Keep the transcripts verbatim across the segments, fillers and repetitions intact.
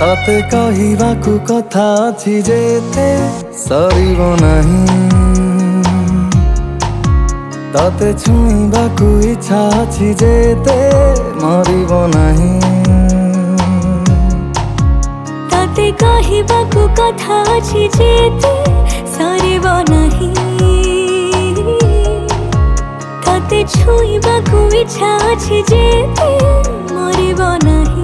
तते कहिबाकु कथा अछि जेते सरिब नाही, तते छुइबाकु इच्छा अछि जेते मरिब नाही। तते कहिबाकु कथा अछि जेते सरिब नाही, तते छुइबाकु इच्छा अछि जेते मरिब नाही।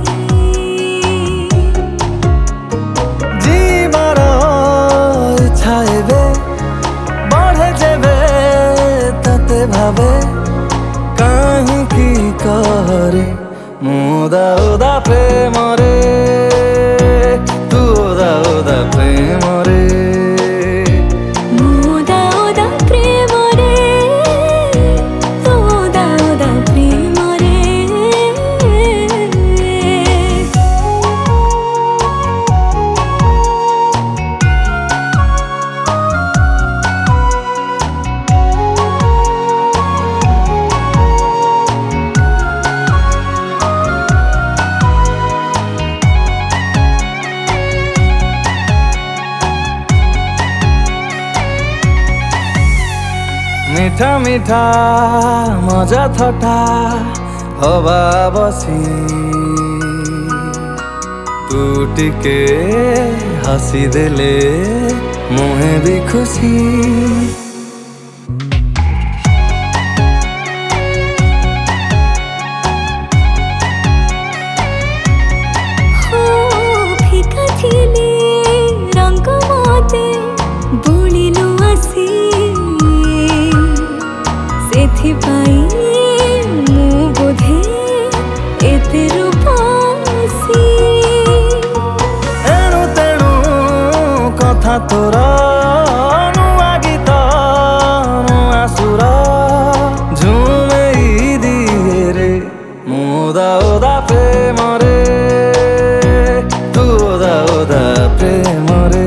जीवार इच्छा एबे बढ़े जेबे तते भावे काहींकि करे मु ओदा ओदा प्रेम रे, तू ओदा ओदा प्रेम रे। मीठा मीठा मजा थटा हवा बसी, तू टिके हसी देले मुहे भी खुशी। फिका थिले रंग मते बुलिलु आसी, सेथिपाई मु बोधे एते रूपसी। एणु तेणु कथा तोरा नुआ गीत नुआ सुर झुमेई दिए रे मु ओदा ओदा प्रेम रे, तू ओदा ओदा प्रेम रे।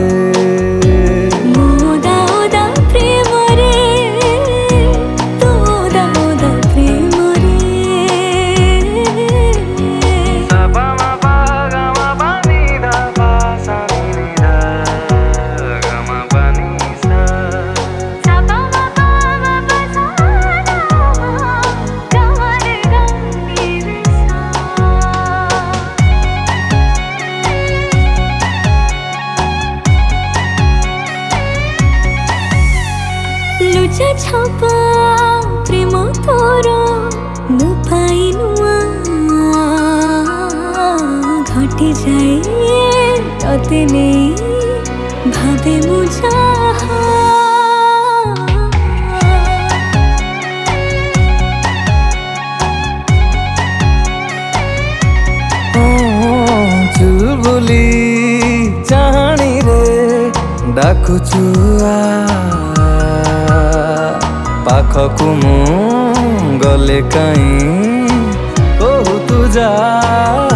लुचा छपा प्रेम तोर मु पाई नुआ घटी जाए तते नहीं भावे मु चाहा। चुलबुली चाहणी रे डाकुचुआ पाखकु मु गले काई कहू तू जा।